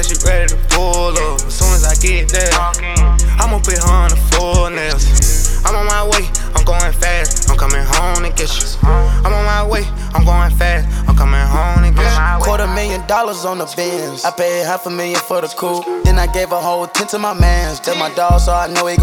said she ready to pull up. As soon as I get there, I'ma put her on the full nails. I'm on my way, I'm going fast. I'm coming home to get you. I'm on my way, I'm going fast. I'm coming home to get you. $250,000 on the Benz. I paid $500,000 for the coupe. Then I gave a whole 10 to my mans. That's my dog, so I know he